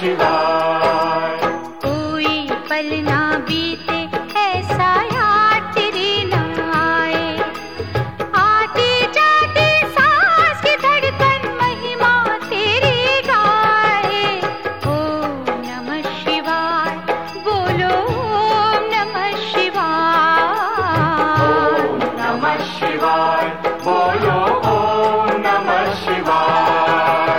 शिवाय। कोई पल ना बीते ऐसा याद तेरी न आए, आती जाती सांस की धड़कन महिमा तेरी गाए। ओम नमः शिवाय, बोलो ओम नमः शिवाय। ओम नमः शिवाय, बोलो ओम नमः शिवाय।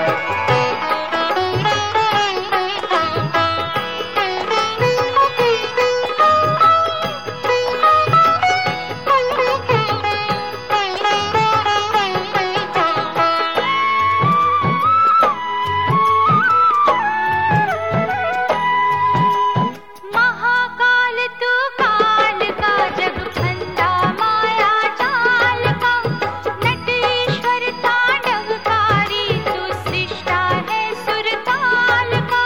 महाकाल तू काल का जग फंदा माया जाल का, नट ईश्वर तांडवकारी तू सृष्टा है सुरताल का।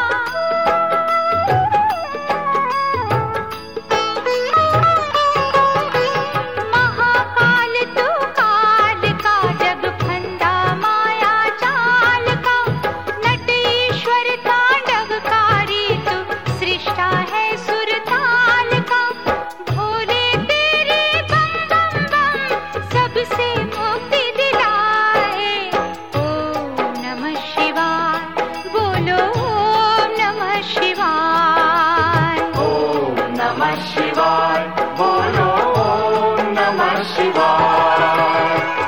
महाकाल तू काल का जग फंदा माया जाल का, नट ईश्वर तांडवकारी तू सृष्टा है सुरताल का। भोले तेरे बम बम बम सबसे मुक्ति दिलाए। ओम नमः शिवाय, बोलो ओम नमः शिवाय। ओम नमः शिवाय, बोलो ओम नमः शिवाय।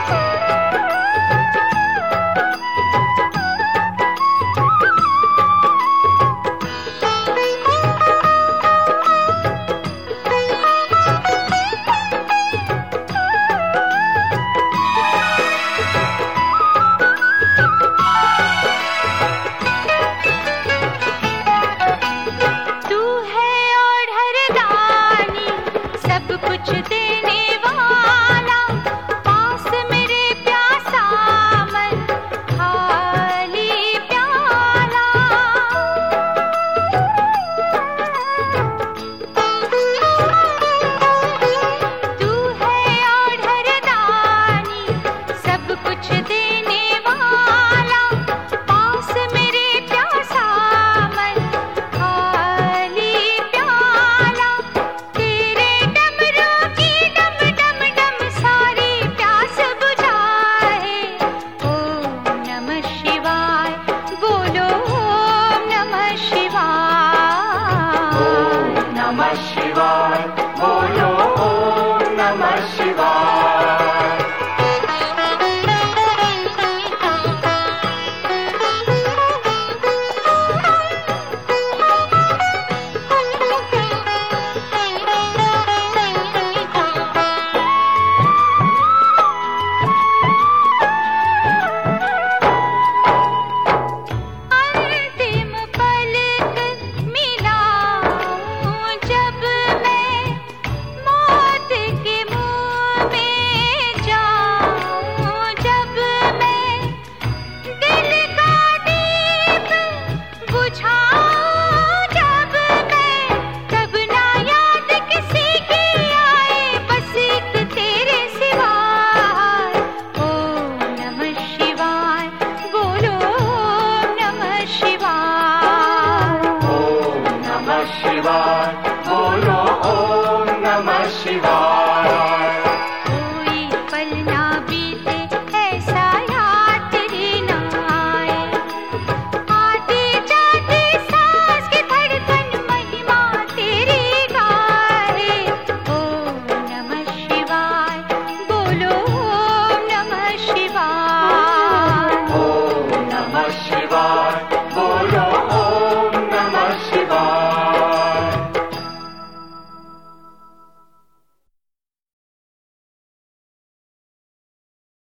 तू है और हरदानी सब कुछ देने वाला, पास मेरे प्यासा मन खाली प्याला। तू है और हरदानी सब कुछ देने वाला, पास मेरे प्यासा मन खाली प्याला। तेरे डमरू की डम डम डम सारी प्यास बुझाए। ओम नमः शिवाय,